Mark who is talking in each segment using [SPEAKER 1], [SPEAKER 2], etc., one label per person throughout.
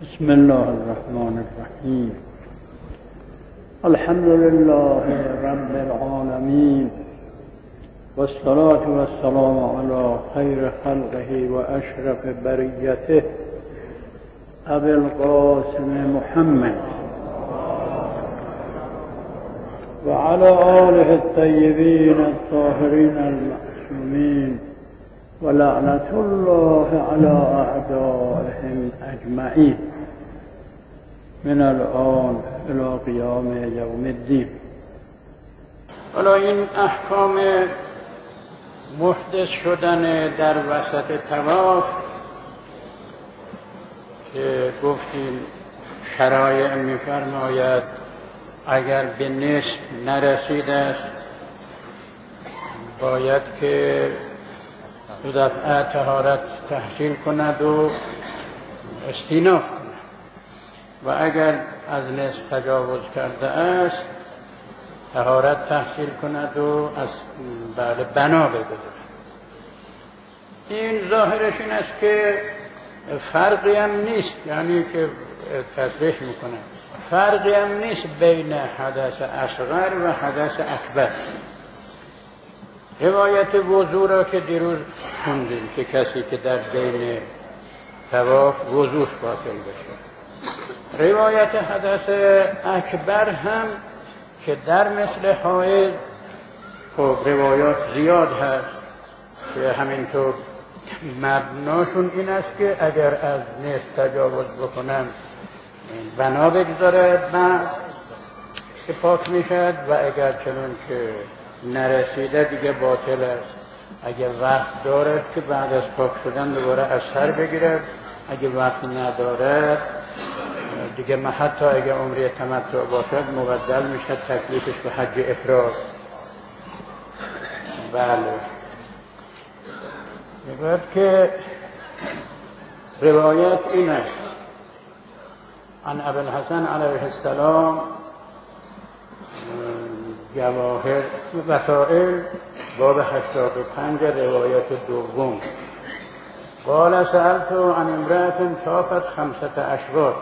[SPEAKER 1] بسم الله الرحمن الرحیم. الحمد لله رب العالمین والصلاة والسلام علی خیر خلقه و اشرف بریته ابی القاسم محمد و علی آله الطیبین الطاهرین المعصومین و لعنت الله علی اعدائهم اجمعین من الان الی قیام یوم الدین. حالا این احکام محدث شدن در وسط طواف که گفتیم شرایع می‌فرماید اگر به نصف نرسیده است باید که دو دفعه طهارت تحصیل کند و استیناف کند و اگر از نصف تجاوز کرده است طهارت تحصیل کند و از بعد بنا بگذارد. این ظاهرش این است که فرقی هم نیست، یعنی که تصریح میکنه فرقی هم نیست بین حدث اصغر و حدث اکبر. روایت وضو را که دیروز خوندیم که کسی که در بین طواف وضوش باطل بشه، روایت حدث اکبر هم که در مثل حائض خب روایات زیاد هست که همینطور مبناشون این است که اگر از نصف تجاوز بکنن بنا بگذارد بعد که پاک میشد و اگر چنون که نرسیده دیگه باطل است. اگر وقت دارد که بعد از پاک شدن دوباره از سر بگیرد، اگر وقت ندارد دیگه حتی اگر عمره تمتع باشد مبدل میشد تکلیفش به حج افراد. بله میگوید که روایت این است عن ابی الحسن علیه السلام جواهر وسائل باب 85 روایت دوم قال سألت عن امرأة طافت 5 أشواط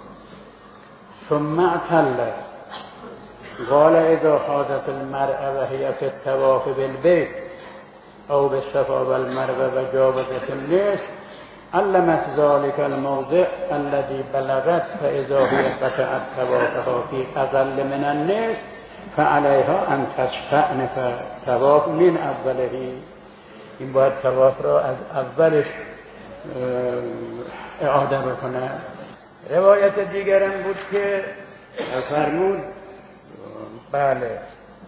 [SPEAKER 1] ثم اعتلت قال اذا حاضت المرأة وهي في الطواف بالبيت او بالصفا والمروة وجاوزت النصف علمت ذلك الموضع الذي بلغت فاذا هي قطعت طوافها في اقل من النصف فعليها ان تستأنف طواف من اوله. این باید طواف را از اولش اعاده بکنه. روایت دیگرم بود که فرمود بله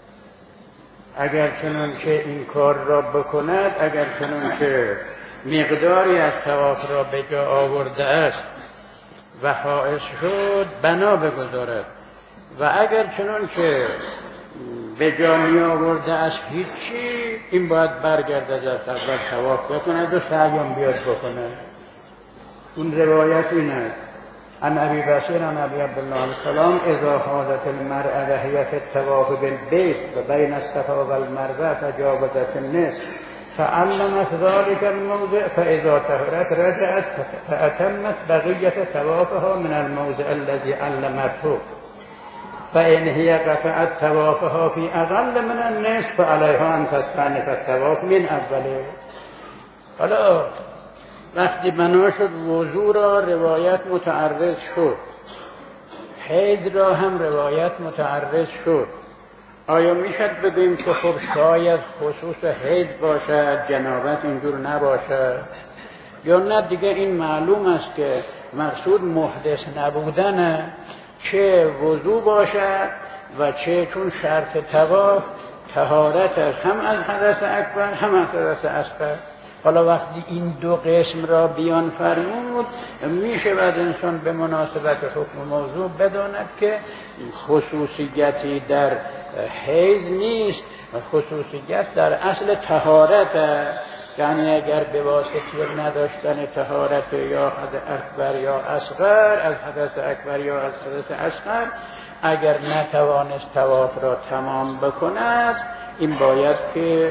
[SPEAKER 1] اگر چنان که این کار را بکند، اگر چنان که مقداری از طواف را به جا آورده است و حائض شد بنا بگذارد و اگر چنان که به جا می آورده است هیچی، این باید برگردد از اول طواف بکند و سعیم بیاد بکنه. اون روایت این است عن ابی بصیر عن ابی عبدالله السلام اذا حاضت المرأة وهي في الطواف بالبيت وبين الصفا والمروة فجاوزت النصف فعلمت ذلك الموضع فاذا طهرت رجعت فاتمت بقية طوافها من الموضع الذي علمته فإن هي قطعت طوافها في أقل من النصف فعليها أن تستأنف الطواف من اوله. حالا وقتی بنا شد وضو را روایت متعرض شد، حیض را هم روایت متعرض شد. آیا میشد بگوییم که خب شاید خصوص حیض باشد جنابت اینجور نباشد، یا نه دیگه این معلوم است که مقصود محدث نبودن چه وضو باشد و چه چون شرط طواف طهارت است هم از حدث اکبر هم از حدث اصغر. حالا وقتی این دو قسم را بیان فرمود میشه بعد انسان به مناسبت حکم موضوع بداند که خصوصیتی در حیض نیست، خصوصیت در اصل طهارت است. یعنی اگر به واسطه نداشتن طهارت یا حدث اکبر یا اصغر، از حدث اکبر یا از حدث اصغر، اگر نتوانست طواف را تمام بکند این باید که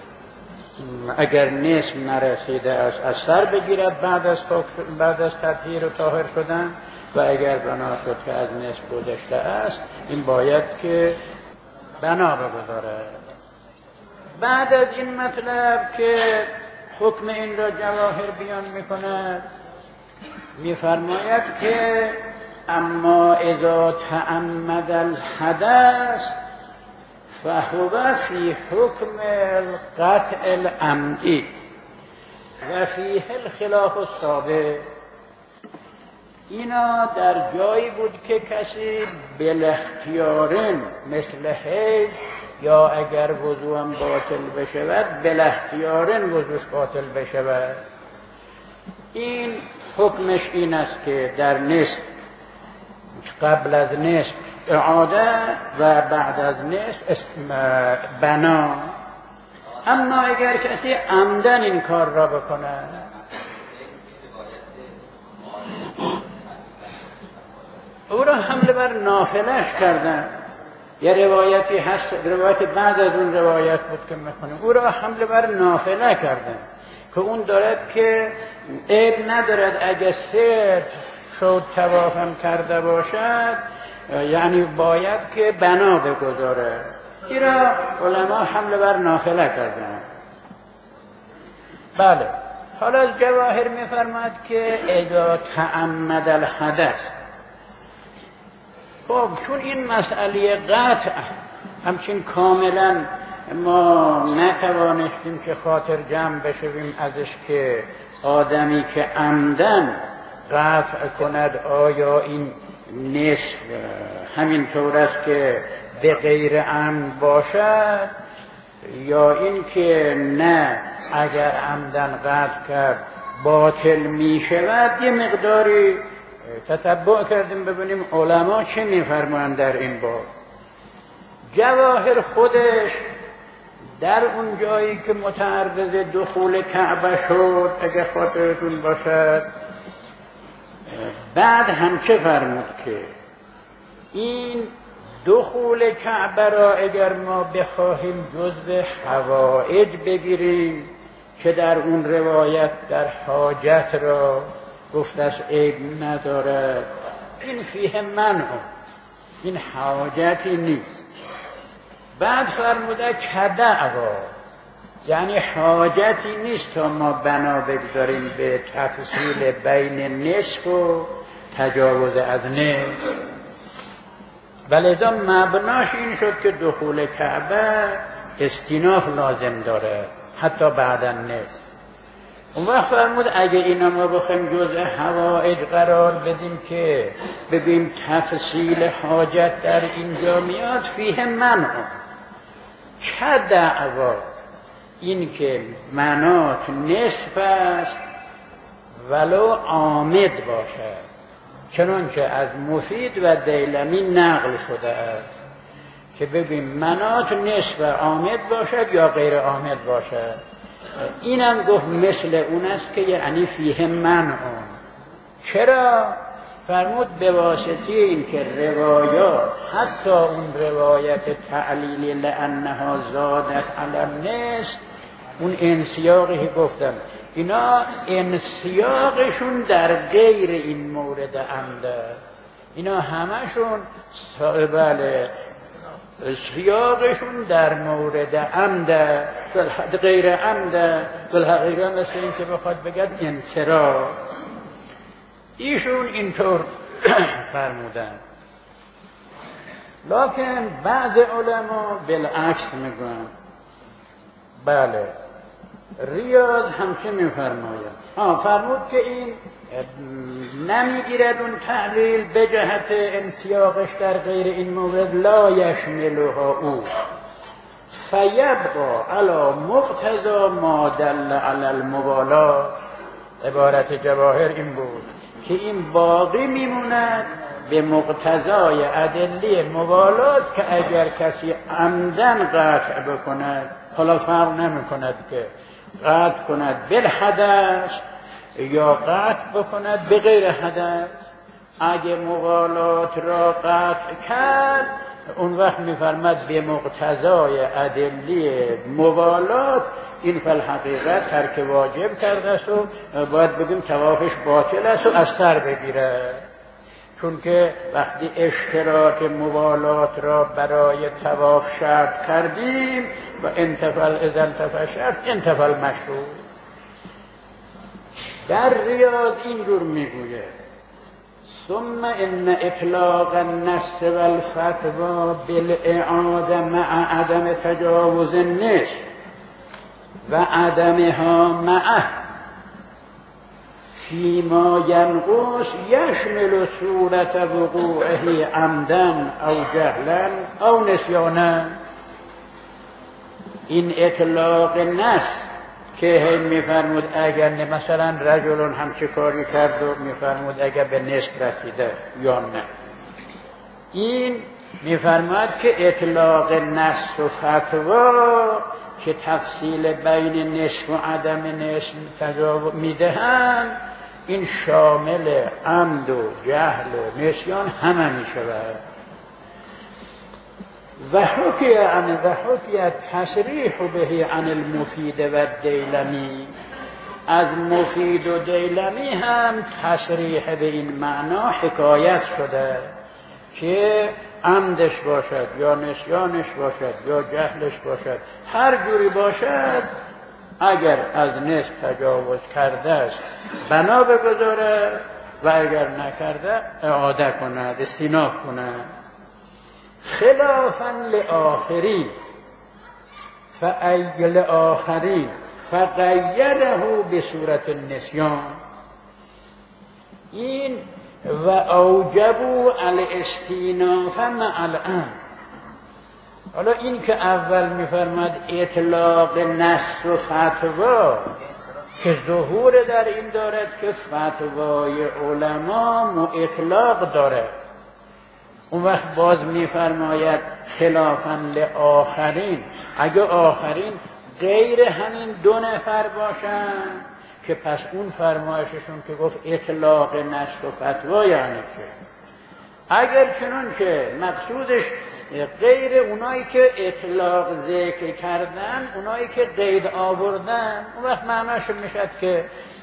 [SPEAKER 1] اگر نصف نرسیده است از سر بگیرد بعد از تطهیر و طاهر شدن و اگر بنا شد که از نصف گذشته است این باید که بنا بگذاره. بعد از این مطلب که حکم این را جواهر بیان میکند میفرماید که اما اذا تعمد الحدث فهو فی حکم القطع العمدی و فیه الخلاف السابق. اینا در جایی بود که کسی بالاختیارن مثل حیض یا اگر وضو هم باطل بشود بالاختیارن وضوش باطل بشود. این حکمش این است که در نصف قبل از نصف اعاده و بعد از نصف بنا. اما اگر کسی عمدن این کار را بکنه او را حمله بر نافلش کردن. یه روایتی هست، روایت بعد از اون روایت بود که میخونیم، او را حمله بر نافله کردن که اون دارد که عیب ندارد اگه سر شد توافم کرده باشد یعنی باید که بنا بگذاره. این را علما حمله بر نافله کردن. بله. حالا از جواهر میفرماد که اذا تعمد الحدث. خب چون این مسئله قطع همچین کاملا ما نتوانستیم که خاطر جمع بشویم ازش که آدمی که عمدن قطع کند آیا این نصف همین طور است که به غیر عمد باشد یا این که نه اگر عمدن قطع کرد باطل می شود. یه مقداری تتبع کردیم ببینیم علما چه میفرمایند در این باب. جواهر خودش در اون جایی که متعرض دخول کعبه شد اگر خاطرتون باشد بعد هم چه فرمود که این دخول کعبه را اگر ما بخواهیم جزء حوائج بگیریم که در اون روایت در حاجت را گفتش عیب ندارد این فیه منع، این حاجتی نیست. بعد فرموده کدعوا یعنی حاجتی نیست تا ما بنا بگذاریم به تفصیل بین نصف و تجاوز از نصف. ولذا مبناش این شد که دخول کعبه استیناف لازم داره حتی بعد نصف. اون وقت فرمود اگه اینا ما بخوایم جزء حوائج قرار بدیم که بگیم تفصیل حاجت در اینجا میاد فیه منع چه دعوا این که منات نصف است ولو عامد باشد، چنانچه از مفید و دیلمی نقل شده است که بگیم منات نصف عامد باشد یا غیر عامد باشد. اینم گفت مثل اون است که یعنی فیه منع. چرا؟ فرمود به واسطه این که روایات حتی اون روایت تعلیل لانها زادت علی النصف اون انسیاقی گفتم اینا انسیاقشون در غیر این مورد عمده، اینا همشون بله سیاقشون در مورد عمده غیر عمده بالحقیقه مثل این که بخواد بگد انصراف. ایشون اینطور فرمودن لکن بعض علما بالعکس میگن. بله ریاض همچه میفرماید فرمود که این نمیگیرد اون تعلیل به جهت انسیاقش در غیر این مورد لا یشملها او فیبقا علی مقتضا ما دل علی الموالات. عبارت جواهر این بود که این باقی میموند به مقتضای ادله موالات که اگر کسی عمدن قطع بکند حالا فرق نمی کند که قطع کند بالحدث یا قطع بکند به غیر حدث. اگه موالات را قطع کرد اون وقت میفرمد به مقتضای ادله موالات این فالحقیقت ترک واجب کرده است و باید بگیم طوافش باطل است و از سر بگیره. چون که وقتی اشتراک موالات را برای طواف شرط کردیم و اذا انتفى شرط انتفى المشروط. در ریاض اینجور میگوید ثم ان اطلاق النص والفتوى بالاعاده مع عدم تجاوز النصف و عدمها معه فيما ينقص يشمل صورة وقوعه عمدا او جهلا او نسيانا. این اطلاق نص که میفرمود اگر مثلا رجل همچه کاری کرد و میفرمود اگر به نصف رسیده یا نه، این میفرماد که اطلاق نص و فتوا که تفصیل بین نصف و عدم نصف تجاوز میدهند این شامل عمد و جهل و نسیان همه میشود. و حکی تصریح به عن المفید و دیلمی، از مفید و دیلمی هم تصریح به این معنا حکایت شده که عمدش باشد یا نسیانش باشد یا جهلش باشد، هر جوری باشد اگر از نصف تجاوز کرده است بنا بگذاره و اگر نکرده اعاده کند، استیناف کند. خلافا لآخرین فقیده به صورت النسیان. این و اوجبوا الاستیناف مع الامر. حالا این که اول میفرماد اطلاق نص و فتوا که ظهور در این دارد که فتوای علما اطلاق داره، اون وقت باز میفرماید خلافاً لآخرین، اگه آخرین غیر همین دو نفر باشن که پس اون فرمایششون که گفت اطلاق نص و فتوا یعنی چه؟ اگر چنون که مقصودش غیر اونایی که اطلاق ذکر کردن، اونایی که قید آوردن، اون وقت معناش میشد که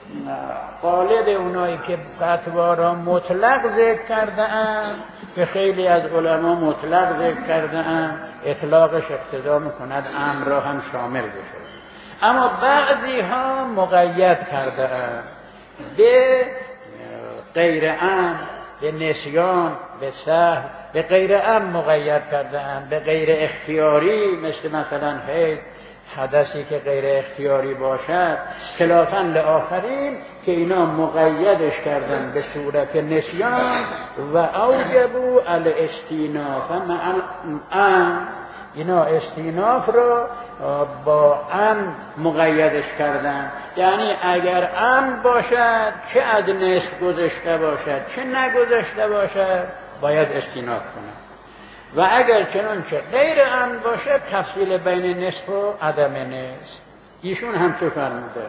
[SPEAKER 1] غالب اونایی که فتوا را مطلق ذکر کردن که خیلی از علما مطلق ذکر کردن، اطلاقش اقتضا میکند امر را هم شامل بشه. اما بعضی ها مقید کردن به غیر امر، به نسیان، به سهو، به غیر امر مقید کردن، به غیر اختیاری مثلا حیض، حدثی که غیر اختیاری باشد. خلافاً لآخرین که اینا مقیدش کردن به صورت نسیان و اوجبوا الاستیناف مع الامر، اینا استیناف را با امر مقیدش کردن، یعنی اگر امر باشد چه از نصف گذشته باشد چه نگذشته باشد باید استیناف کنند، و اگر چنانچه غیر امر باشد تفصیل بین نصف و عدم نصف. ایشون هم چه فرموده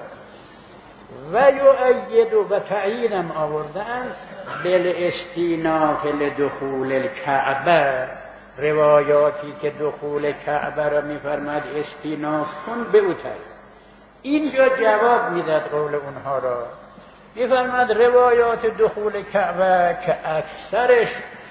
[SPEAKER 1] و یؤید و تعیینم آوردن بالاستیناف لدخول الکعبه، روایاتی که دخول کعبه را میفرماد استیناف کن به او تعیین. اینجا جواب میداد قول اونها را، میفرماد روایات دخول کعبه که اکثرش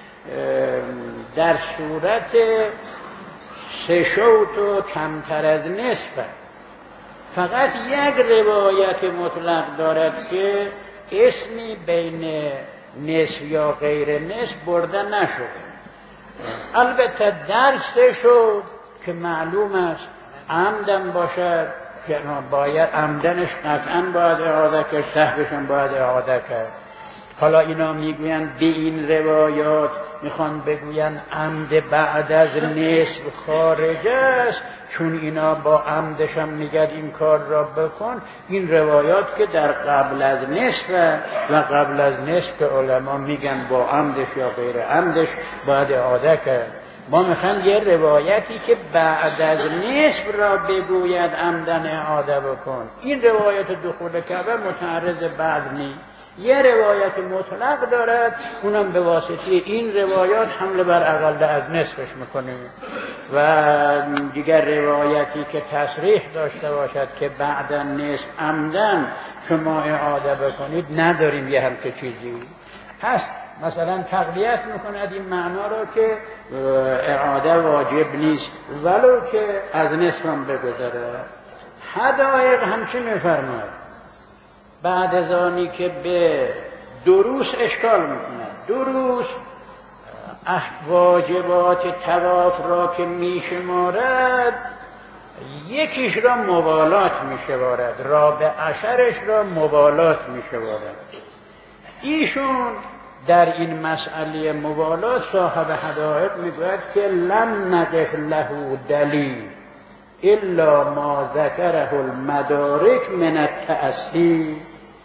[SPEAKER 1] در صورت سه شوط و کمتر از نصف، فقط یک روایت مطلق دارد که اسمی بین نصف یا غیر نصف برده نشده. البته در سه شوط که معلوم است عمدن باشد که باید عمدنش قطعا باید اعاده کرد، سهوشم باید اعاده کرد. حالا اینا میگویند به این روایات میخوان بگویند عمد بعد از نصف خارج است، چون اینا با عمدشم میگد این کار را بکن. این روایات که در قبل از نصف و قبل از نصف که علما میگن با عمدش یا غیر عمدش باید اعاده کرد. ما میخوان یه روایتی که بعد از نصف را بگوید عمدن اعاده بکن. این روایت دخول کعبه متعرض بعد نیست، یه روایت مطلق دارد، اونم به واسطه این روایات حمله بر اقل از نصفش میکنه. و دیگر روایتی که تصریح داشته باشد که بعد نصف عمدن شما اعاده بکنید نداریم یه همچه چیزی. پس مثلا تقویت میکند این معنا رو که اعاده واجب نیست ولو که از نصف هم بگذره. حدایق همچه میفرماید بعد از آنی که به دروس اشکال میکند. دروس واجبات طواف را که میشمارد یکیش را موالات میشمارد، رابع عشرش را موالات میشمارد. ایشون در این مسئله موالات صاحب حدائق میگوید که لم نقف له دلیل الا ما ذکره المدارک من التأسی.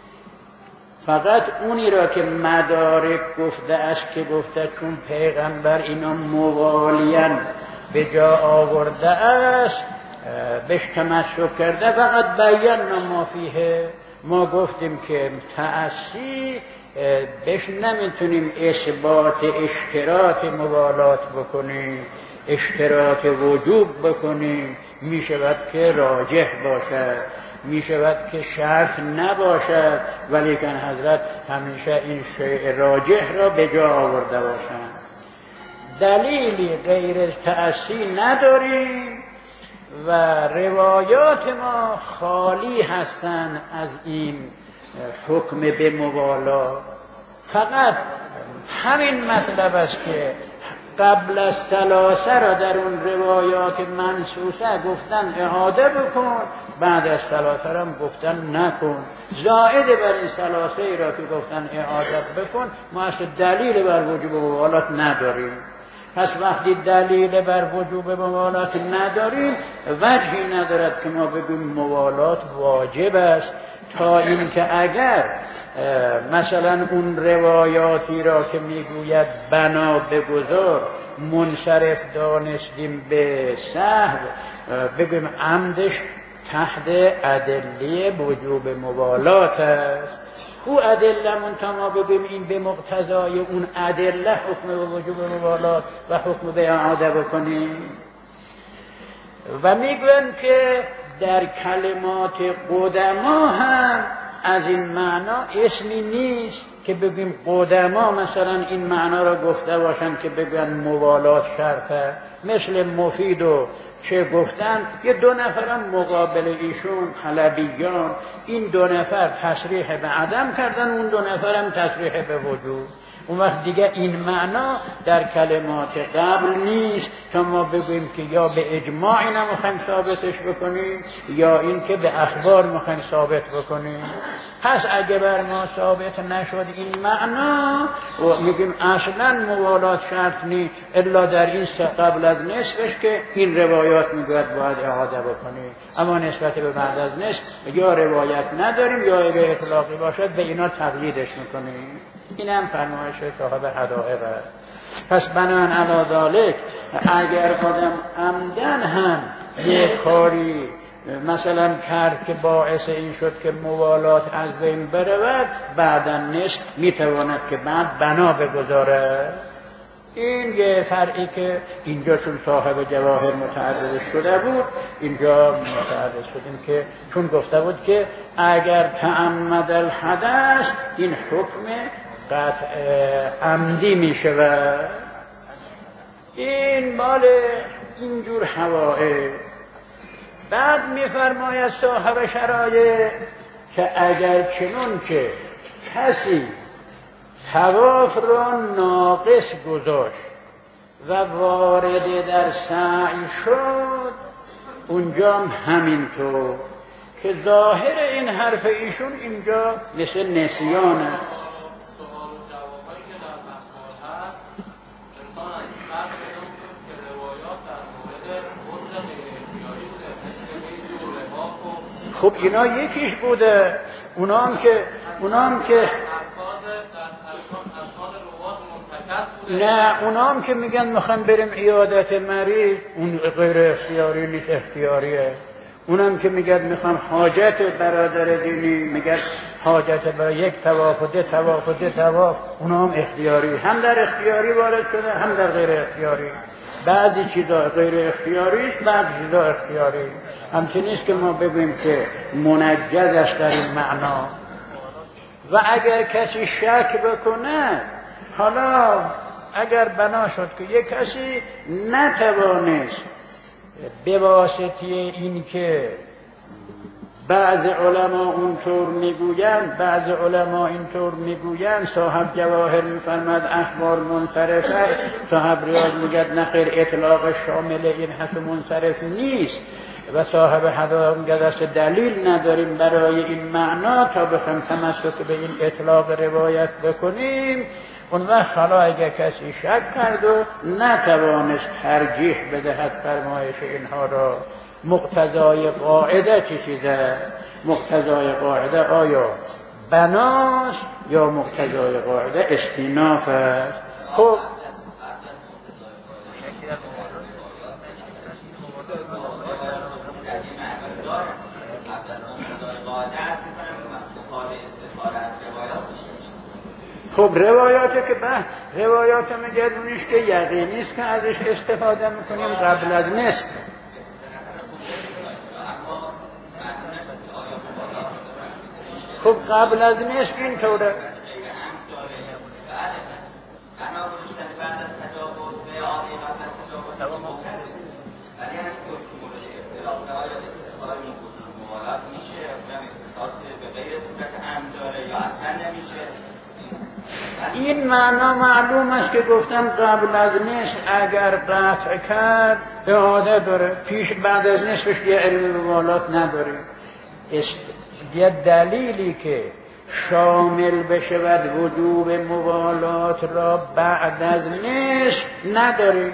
[SPEAKER 1] فقط اونی را که مدارک گفته است که گفته چون پیغمبر اینا موالین به جا آورده است بهش تمسک کرده، فقط بیان ما فیه. ما گفتیم که تأسی بهش نمیتونیم اثبات اشتراط موالات بکنیم، اشتراط وجوب بکنیم. میشود که راجح باشد، میشود که شرط نباشد، ولیکن حضرت همیشه این شیء راجح را به جا آورده باشند. دلیلی غیر تأسی نداریم و روایات ما خالی هستند از این حکم به موالات. فقط همین مطلب است که قبل از ثلاثه را در اون روایات منصوصه گفتن اعاده بکن، بعد از ثلاثه را گفتن نکن. زائد بر این ثلاثه را که گفتن اعاده بکن ما اصلا دلیل بر وجوب موالات نداریم. پس وقتی دلیل بر وجوب موالات نداریم وجهی ندارد که ما بگویم موالات واجب است، تا اینکه اگر مثلا اون روایاتی را که میگوید بنا بگذار منصرف دانستیم به سهو بگویم عمدش تحت ادله وجوب موالات است. او ادله تا ما بگویم این به مقتضای اون ادله حکم به وجوب موالات و حکم به اعاده بکنیم. و میگویم که در کلمات قدما هم از این معنا اسمی نیست که بگیم قدما مثلا این معنا را گفته باشند که بگن موالات شرطه. مثل مفید و چه گفتن یه دو نفرم مقابل ایشون حلبیان، این دو نفر تصریح به عدم کردن، اون دو نفرم تصریح به وجود. اون وقت دیگه این معنا در کلمات قبل نیست تا ما بگوییم که یا به اجماع اینا میخوایم ثابتش بکنیم یا این که به اخبار میخوایم ثابت بکنیم. پس اگه بر ما ثابت نشد این معنا و میگیم اصلا موالات شرط نیست الا در این قبل از نصفش که این روایات میگوید باید اعاده بکنیم، اما نسبت به بعد از نصف یا روایت نداریم یا اگه اطلاقی باشد به اینا تقییدش میکنیم. این هم فرمایش صاحب حدائق است. پس بنان علی ذالک اگر آدم عمدن هم یک کاری مثلا کرد که باعث این شد که موالات از بین برود، بعدا نصف میتواند که بعد بنا بگذاره. این یه فرعی که اینجا چون صاحب جواهر متعرض شده بود اینجا متعرض شدیم که چون گفته بود که اگر تعمد الحدث این حکم قطع عمدی می شود. این مال اینجور حوائل. بعد می فرماید صاحب شرایع که اگر چنون که کسی طواف را ناقص گذاشت و وارد در سعی شد اونجا همینطور که ظاهر این حرف ایشون اینجا مثل نسیانه. خب اینا یکیش بوده، اونام که نه اونام که میگن میخوام بریم عیادت مریض اون غیر اختیاری نیست، اختیاریه. اونم که میگن میخوام حاجت برادر دینی میگن حاجت برای یک طواف و ده طواف اونام اختیاری، هم در اختیاری وارد شده هم در غیر اختیاری. بعضی چیزا غیر اختیاری است، بعضی چیزا اختیاری. همچنین نیست که ما بگوییم که منجز است در این معنا. و اگر کسی شک بکنه حالا اگر بنا شد که یک کسی نتوانست به واسطه این که بعض علما اونطور میگویند، بعض علما اینطور میگویند، صاحب جواهر میفرماد اخبار منصرفه، صاحب ریاض میگد نخیر اطلاق شامل این هست و منصرف نیست، و صاحب حدائق میگد است دلیل نداریم برای این معنا تا بخوایم تمسک به این اطلاق روایت بکنیم. اون وقت حالا اگر کسی شک کرد و نتوانست ترجیح بدهد فرمایش اینها را، مقتضای قاعده چه چیزه؟ مقتضای قاعده آیا بناست یا مقتضای قاعده استیناف است؟ خب خب روایاتی که روایات مگرونیش که یقینی است که ازش استفاده میکنیم قبل از نصف. خب قبل از نصف اینطوره. این معنا معلوم است که گفتم قبل از نصف اگر قطع کرد اعاده داره، پیش بعد از نصفش یه علم موالات نداره. یه دلیلی که شامل بشود وجوب موالات را بعد از نصف نداره.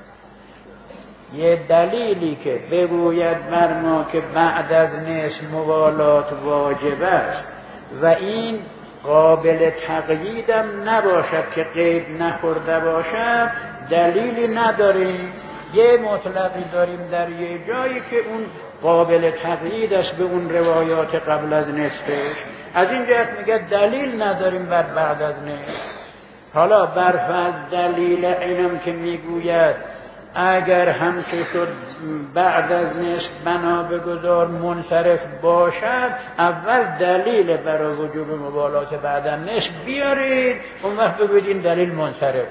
[SPEAKER 1] یه دلیلی که بگوید بر ما که بعد از نصف موالات واجب است و این قابل تقییدم نباشد که قید نخورده باشد، دلیلی نداریم. یه مطلقی داریم در یه جایی که اون قابل تقیید است به اون روایات قبل از نصفش. از این جهت میگه دلیل نداریم بر بعد از نصف. حالا برفرض دلیل اینم که میگوید اگر همچه شد بعد از نصف بنا بگذار منصرف باشد، اول دلیل برای وجوب موالات بعد از نصف بیارید، اون وقت بگوید این دلیل منصرفه.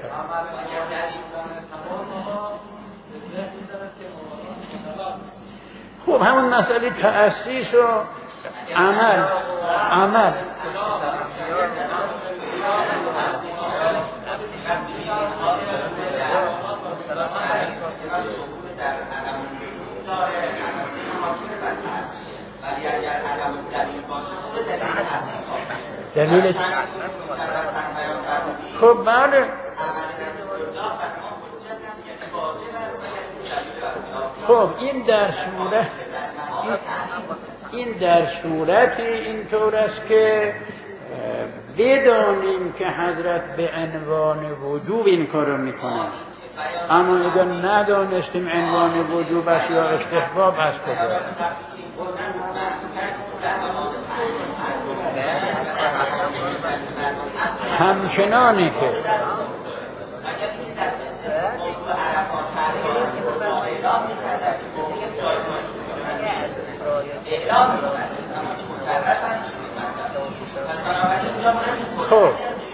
[SPEAKER 1] خب همون مسئله تأسیس و عمل دلیل. خب بله. خب این در صورتی اینطور است که بدانیم که حضرت به عنوان وجوب این کارو میکنه، اما اگر ندانستیم عنوان وجوب است یا استحباب است کجا؟ همچنانی که خب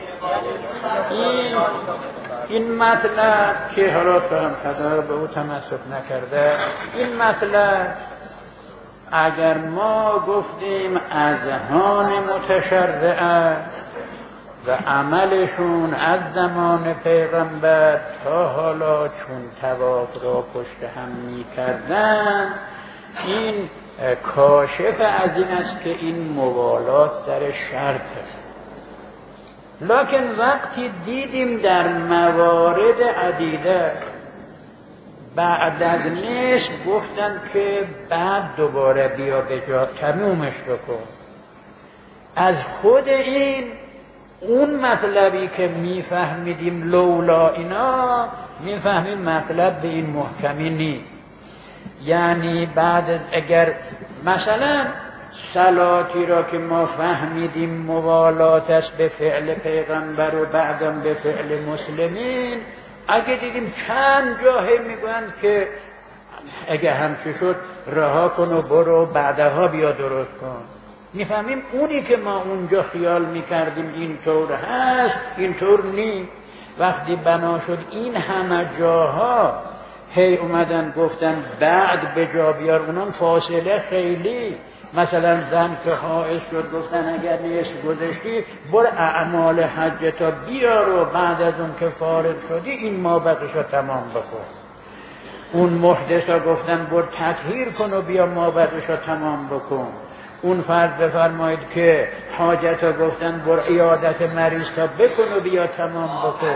[SPEAKER 1] این مطلب که حالا فهم خدا به او تمسک نکرده، این مطلب اگر ما گفتیم اذهان متشرعه و عملشون از زمان پیغمبر تا حالا چون طواف را پشت هم می کردن، این کاشف از این است که این موالات در شرطه. لکن وقتی دیدیم در موارد عدیده بعد از نصف گفتن که بعد دوباره بیا به جا تمومش بکن، از خود این اون مطلبی که میفهمیدیم لولا اینا، میفهمیم مطلب به این محکمی نیست. یعنی بعد از اگر مثلا صلاتی را که ما فهمیدیم موالات است به فعل پیغمبر و بعدم به فعل مسلمین، اگه دیدیم چند جاهی میگویند که اگه همچه شد رها کن و برو بعدها بیا درست کن، میفهمیم اونی که ما اونجا خیال میکردیم اینطور هست اینطور نیست. وقتی بنا شد این همه جاها هی اومدن گفتن بعد به جا بیار، اونم فاصله خیلی، مثلا زن که حائض شد گفتن اگر نیست گذشتی برو اعمال حج تا بیار و بعد از اون که فارغ شدی این مابقیشو تمام بکن. اون محدثا گفتن برو تطهیر کن و بیا مابقیشو تمام بکن. اون فرد بفرمایید که حاجتا گفتن برو عیادت مریض تا بکن و بیا تمام بکن.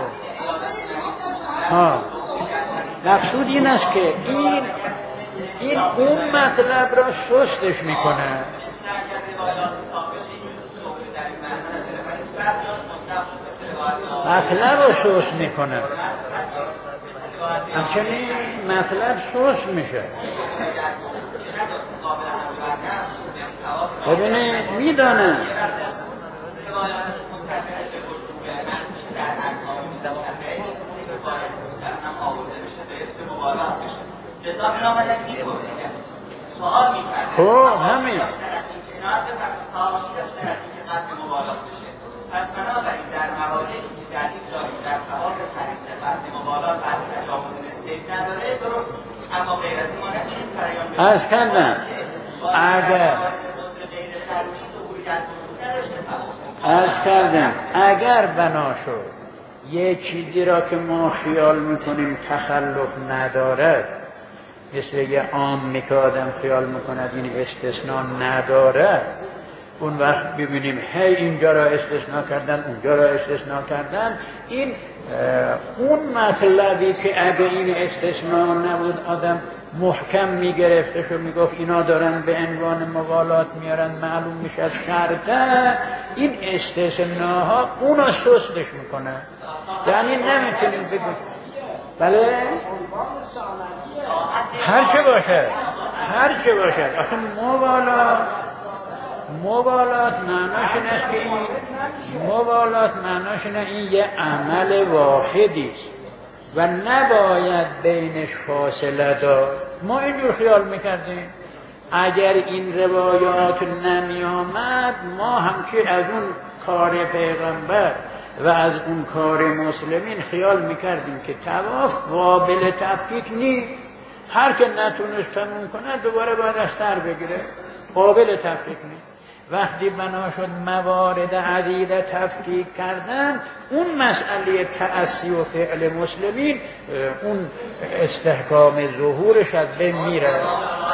[SPEAKER 1] مقصود این است که این اون مطلب را سستش میکنه. مطلب را سست میکنه، همچنین مطلب سست میشه. ببینه میدانه همین
[SPEAKER 2] پس بنابراین در مواردی که دلیل داریم در ثواب تعریف قطع مبالات بعد تجاوز نسبی نداره درست، اما غیر از این مانند این سریان
[SPEAKER 1] عرض کردم اگر بنا شد یه چیزی را که ما خیال میکنیم تخلف ندارد، مثل یه عامی که آدم خیال میکند این استثناء ندارد، اون وقت ببینیم هی اینجا را استثناء کردن اونجا را استثناء کردن، این اون مطلبی که اگه این استثناء نبود آدم محکم میگرفتش و میگفت اینا دارن به عنوان موالات میارن معلوم میشد شرطه، این استثناءها اونو سستش میکنه. یعنی نمیتونیم بگیم بله هر چه باشد آخه موالات معناش این است که این موالات معناش اینه این یه عمل واحدی است و نباید بینش فاصله داشت. ما اینجور خیال میکردیم اگر این روایات نمی آمد ما همچی از اون کار پیغمبر و از اون کار مسلمین خیال میکردیم که طواف قابل تفکیک نیست، هر که نتونست تموم کنه دوباره باید از سر بگیره، قابل تفکیک نیست. وقتی بنا شد موارد عدیده تفکیک کردن، اون مسئله تأسی و فعل مسلمین اون استحکام ظهورش از بین میره.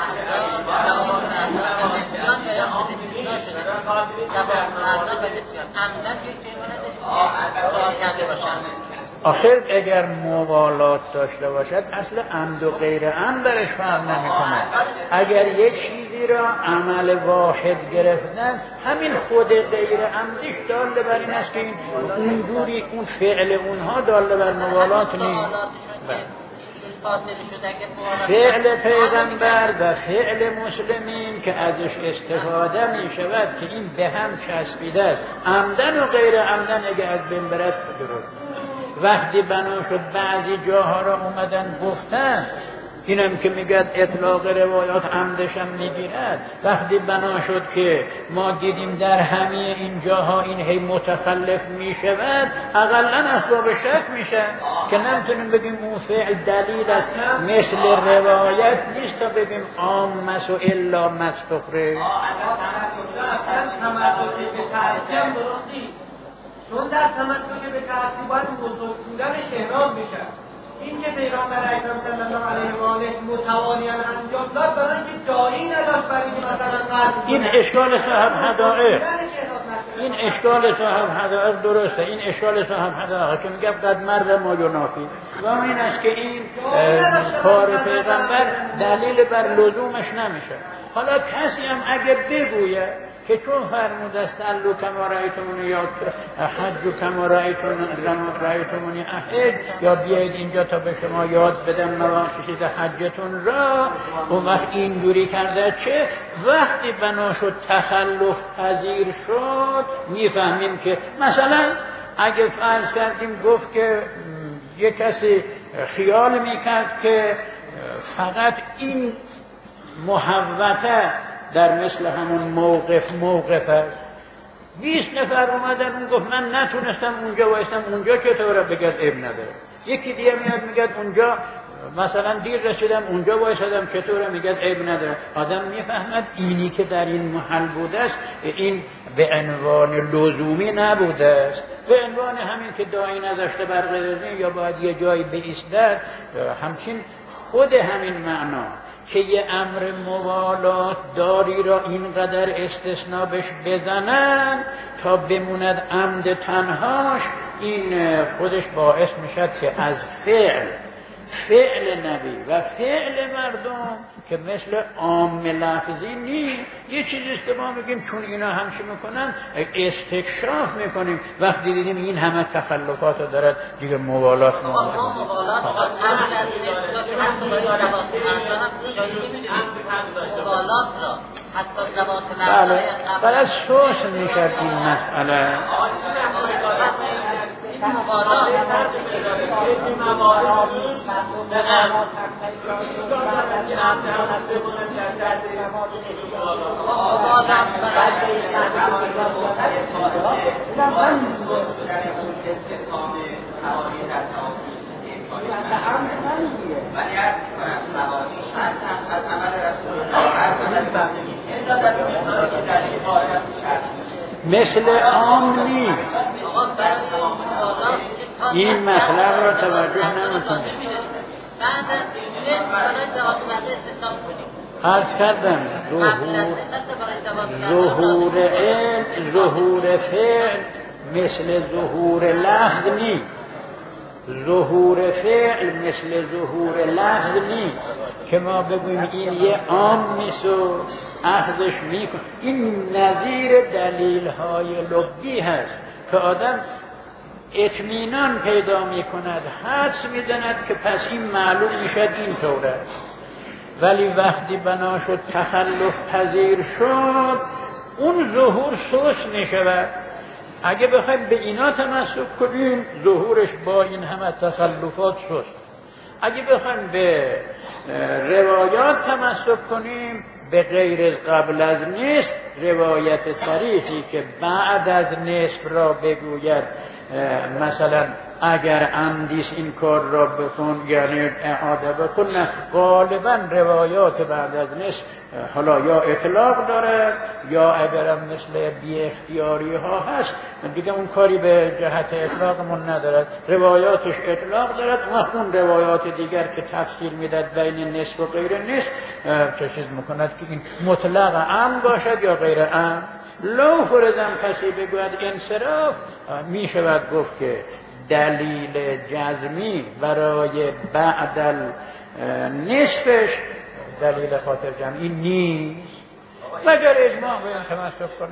[SPEAKER 1] آخر اگر موالات داشته باشد اصل عمد و غیر عمد درش فرق نمیکنه. اگر یک چیزی را عمل واحد گرفتن، همین خود غیر عمدیش داله بر این است که اونجوری اون فعل اونها داله بر موالات نیست. فعل پیغمبر و فعل مسلمین که ازش استفاده می شود که این به هم چسبیده است، عمدن و غیر عمدن اگر از بین برد درست. وقتی بنا شد بعضی جاها را اومدن گفتن، اینم که میگد اطلاق روایات عمدش هم میگیرد. وقتی بنا شد که ما دیدیم در همه این جاها این هی متخلف میشود، اقلا اسباب شک میشه که نمیتونیم بگیم اون فعل دلیل است مثل روایت نیست تا بگیم عام مس و الا مستخرج.
[SPEAKER 3] چون در تمسک به تعصیب باید بزرگ بودنش احرام بشه. این که پیغمبر اکرم صلی الله علیه و آله متوالیاً انجام داد برای اینکه دایی نداشت برای اینکه مثلا قرض
[SPEAKER 1] این اشکال صاحب حدائق، این اشکال صاحب حدائق درسته. این اشکال صاحب حدائق که میگه قد مر ما ینافی و این است که این کار پیغمبر دلیل بر لزومش نمیشه. حالا کسی هم اگر بگوید که چون فرموده است صلوا کما رأیتمونی یا حج کما رأیتمونی احج، یا بیایید اینجا تا به شما یاد بدم مواقیت حجتون را، اون وقت اینجوری کرده چه؟ وقتی بنا شد تخلف پذیر شد میفهمیم که مثلا اگه فرض کردیم گفت که یک کسی خیال میکرد که فقط این محوطه در مثل همون موقف است، 20 نفر اومدن، اون گفت من نتونستم اونجا وایستم، اونجا چطوره؟ بگد عیب نداره. یکی دیگه میاد میگه اونجا مثلا دیر رسیدم اونجا وایسادم، چطوره؟ میگه عیب نداره. آدم میفهمد اینی که در این محل بوده است این به عنوان لزومی نبوده است، به عنوان همین که داعی نذاشته برقراری یا باید یه جایی بایستد، همچین خود همین معنا که یه امر موالات داری را اینقدر استثناء بهش بزنن تا بموند عمد تنهاش، این خودش باعث میشد که از فعل نبی و فعل مردم که مثل عام لفظی نیست، یه چیزیست که ما میگیم چون اینا همشه میکنن استکشاف میکنیم، وقتی دیدیم این همه تخلفات رو دارد دیگه موالات بله سوس میشد این مسئله. مثل عام نیست. این مطلب را توجه نمی‌کنید. عرض کردم ظهور فعل مثل ظهور لفظ نیست. ظهور فعل مثل ظهور لفظ نیست که ما بگوییم این یه عام نیست و اخذش میکن. این نظیر دلیل‌های لغوی هست که آدم اطمینان پیدا میکند، حدس میزند که پس این معلوم میشد این طوره. ولی وقتی بنا شد تخلف پذیر شد، اون ظهور سوس میشود. اگه بخوایم به اینا تمسک کنیم ظهورش با این همه تخلفات سوس. اگه بخوایم به روایات تمسک کنیم به غیر قبل از نصف، روایت صریحی که بعد از نصف را بگوید مثلا اگر عمدیس این کار را بکن یعنی اعاده بکن، نه، غالبا روایات بعد از نصف حالا یا اطلاق داره یا اگرم مثل بی اختیاری ها هست دیگه اون کاری به جهت اطلاقمون ندارد، روایاتش اطلاق دارد. اون روایات دیگر که تفصیل میداد بین نصف و غیر نصف چه چیز میکند که این مطلق عام باشد یا غیر عام. لو فرضم کسی بگوید انصراف، میشود گفت که دلیل جزمی برای بعد نصفش دلیل خاطر جمعی نیست مگر اجماع به این تمسک کنه.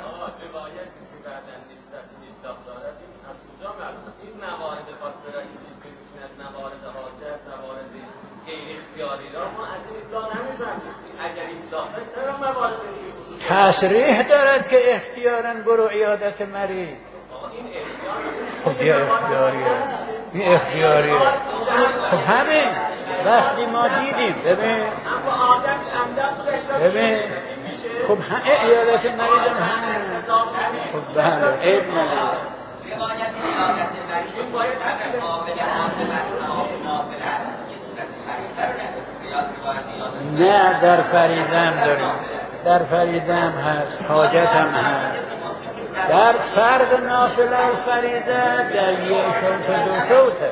[SPEAKER 4] این موارد خاصه که میتوند موارد حاجت، موارد غیر اختیاری را ما از این اطلاع نمی‌بندیم. اگر این داخل چرا موارد
[SPEAKER 1] تصریح دارد که اختیاراً برو عیادت مریض. خب یه اختیاریه، این اختیاریه. خب همین وقتی ما دیدیم ببین خب عیادت مریض هم همین. خب بله عیب نداره.
[SPEAKER 2] روایت عیادت مریض باید اگر قابل عامل نافل است
[SPEAKER 1] نه در فریضه هم داریم، در فریضه هم هست، حاجت هم هست. در فرض نافله و فریضه در یه شوت و دو شوته.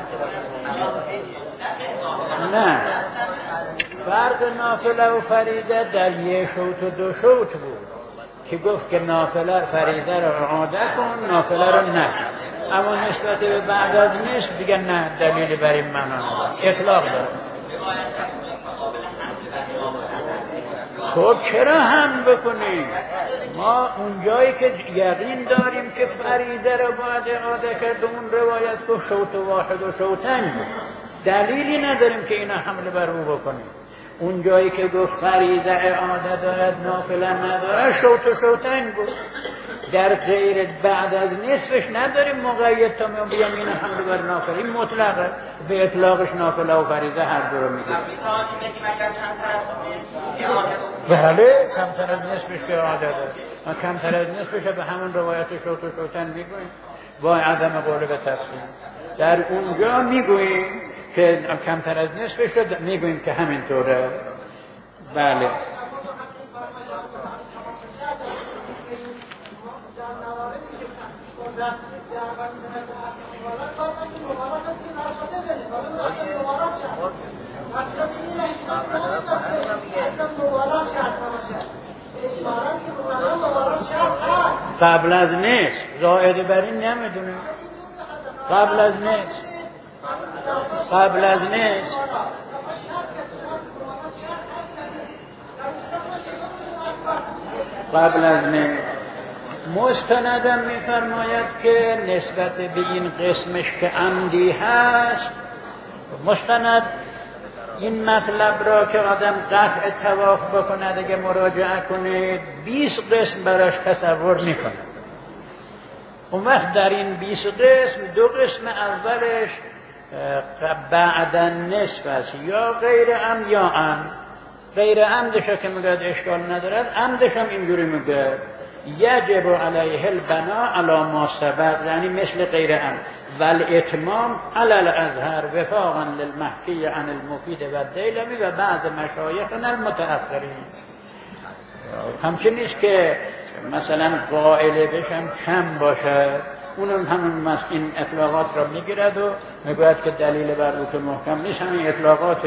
[SPEAKER 1] نه فرض نافله و فریضه در یه شوت و دو شوت بود که گفت که نافله فریضه رو اعاده کن، نافله رو نه. اما نسبت به بعد از نصف دیگه نه، دلیلی بر این معنا نداره، اطلاق داره. خب چرا هم بکنیم؟ ما اون جایی که یقین داریم که فریضه رو باید اعاده کرد اون روایت که شوط واحد و شوطین بود، دلیلی نداریم که اینا حمله بر او بکنیم. اون جایی که گفت فریضه اعاده دارد نافله نداره شوط و شوطین بود. در غیر بعد از نصفش نداریم مقید تا ما بیام این هم رو بر نافله. این مطلقه، به اطلاقش نافله و فریضه هر دو رو میگه. بله کمتر از نصفش که عادت است. کمتر از نصفش به همون روایت شوت و شوتن میگوییم با عدم قول به تفصیل. در اونجا میگوییم که کمتر از نصفش رو میگوییم که همینطوره. بله قبل از نصف زائد بر این نمیدونه. قبل از نصف قبل از نصف مستندم میفرماید که نسبت به این قسمش که عمدی هست، مستند این مطلب را که آدم قطع طواف بکند اگه مراجعه کنه 20 قسم براش تصور میکنه. اون وقت در این 20 قسم 2 قسم اولش بعداً نصف است، یا غیر عمد یا عمد. غیر عمدش که میگه اشکال ندارد، عمدش هم اینجوری میگه یجب علیه البنا علی ما سبق، یعنی مثل غیر عمد. والاتمام علی الازهر وفاقا للمحکی عن المفید و الدیلمی و بعض مشایخنا المتأخرین. همچنین نیست که مثلا قائله بشم کم باشد، اونم همون این اطلاقات را میگیرد و میگوید که دلیل بر او که محکم نیست. همین اطلاقات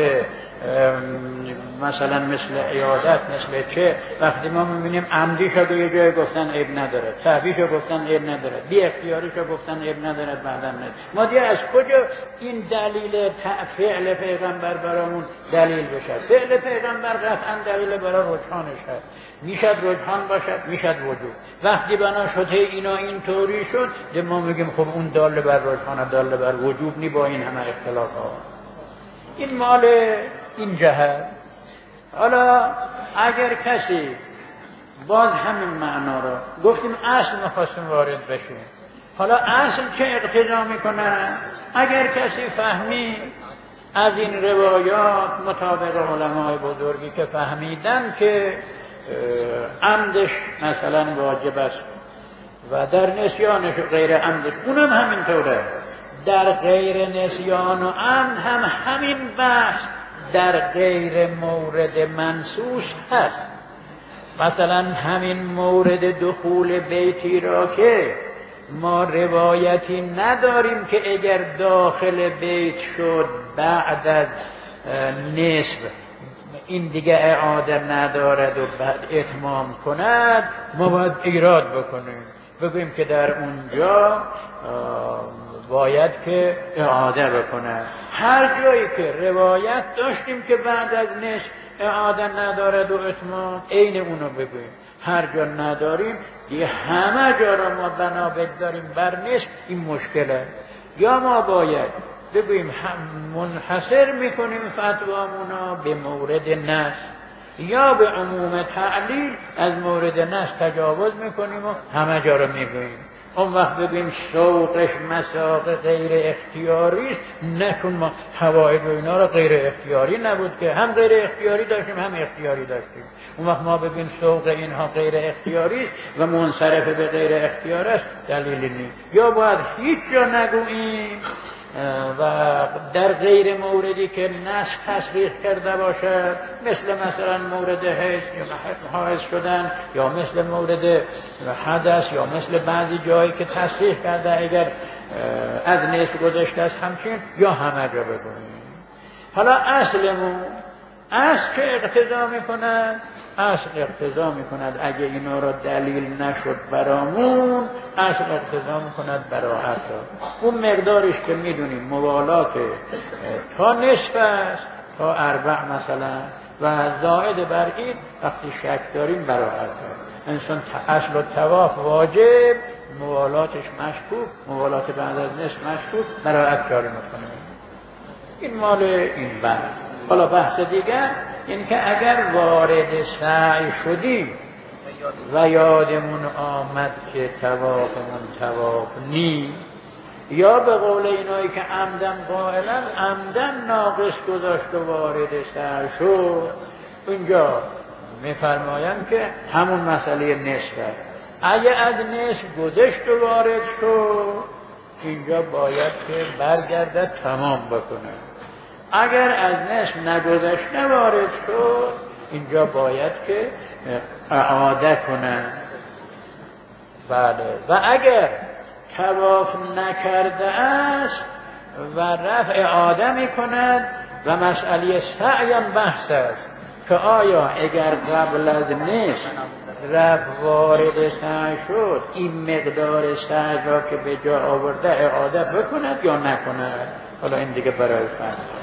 [SPEAKER 1] مثلا مثل عیادت مثل چه وقتی ما میبینیم عمدیشو به یه جای گفتن عیب نداره، صحبیشو گفتن عیب نداره، بی اختیاریشو گفتن عیب نداره، بعدم نه. ما دیگه از کجا این دلیل فعل پیغمبر برامون دلیل بشه؟ فعل پیغمبر قطعا دلیل برای رجحانش هست. میشد رجحان باشد، میشد وجود. وقتی بنا شد اینا اینطوری شد ده ما میگیم خب اون دال بر رجحان دال بر وجود نی با این همه اختلافات. این مال این جهت. حالا اگر کسی باز همین معنا را گفتیم اصل میخواستیم وارد بشیم، حالا اصل چه اقتضا میکنه؟ اگر کسی فهمی از این روایات مطابق علمای بزرگی که فهمیدن که عمدش مثلا واجب است و در نسیانش غیر عمدش اونم همینطوره، در غیر نسیان و عمد هم همین بحث در غیر مورد منصوص هست. مثلا همین مورد دخول بیتی را که ما روایتی نداریم که اگر داخل بیت شد بعد از نصف این دیگه اعاده ندارد و بعد اتمام کند، ما باید ایراد بکنیم بگوییم که در اونجا باید که اعاده بکنه. هر جایی که روایت داشتیم که بعد از نصف اعاده ندارد و اتمام عین اونو بگوییم. هر جا نداریم دیگه همه جا را ما بنا بگذاریم بر نصف، این مشکله. یا ما باید بگوییم منحصر میکنیم فتوامونا به مورد نص، یا به عموم تعلیل از مورد نص تجاوز میکنیم و همه جا را میگوییم. اون وقت بگوییم شوقش مساق غیر اختیاری، نه چون ما حوائج و اینا را غیر اختیاری نبود که هم غیر اختیاری داشتیم هم اختیاری داشتیم. اون وقت ما بگوییم شوق اینها غیر اختیاری و منصرف به غیر اختیار است، دلیلی نیست. یا باید هیچ جا نگوییم و در غیر موردی که نص تصریح کرده باشد، مثل مثلا مورد حائض شدن یا مثل مورد حدث یا مثل بعضی جایی که تصریح کرده اگر از نصف گذشته است همچین، یا همه جا بگوییم. حالا اصل چه اقتضا میکند؟ اصل اقتضا میکند اگه اینا را دلیل نشد برامون، اصل اقتضا میکند براحت را. اون مقدارش که میدونیم موالات تا نصف است تا اربع مثلا و زائد بر این وقتی شک داریم براحت را. انسان اصل و طواف واجب، موالاتش مشکوک، موالات بعد از نصف مشکوک، براحت جاری میکنیم. این مال این بحث. حالا بحث دیگر این که اگر وارد سعی شدیم و یادمون آمد که طوافمون طواف نی، یا به قول اینایی که عمدن قائلن عمدن ناقص گذاشت و وارد سعی شد، اینجا میفرمایند که همون مسئله نصفه. اگه از نصف گذشت و وارد شد اینجا باید که برگردد تمام بکنه. اگر از نصف نگذشته وارد شد اینجا باید که اعاده کنه. بله. و اگر طواف نکرده است و رفع اعاده می کند و مسئله سعی هم بحث است که آیا اگر قبل از نصف رفع وارد سعی شد این مقدار سعی را که به جا آورده اعاده بکند یا نکند. حالا این دیگه برای فرض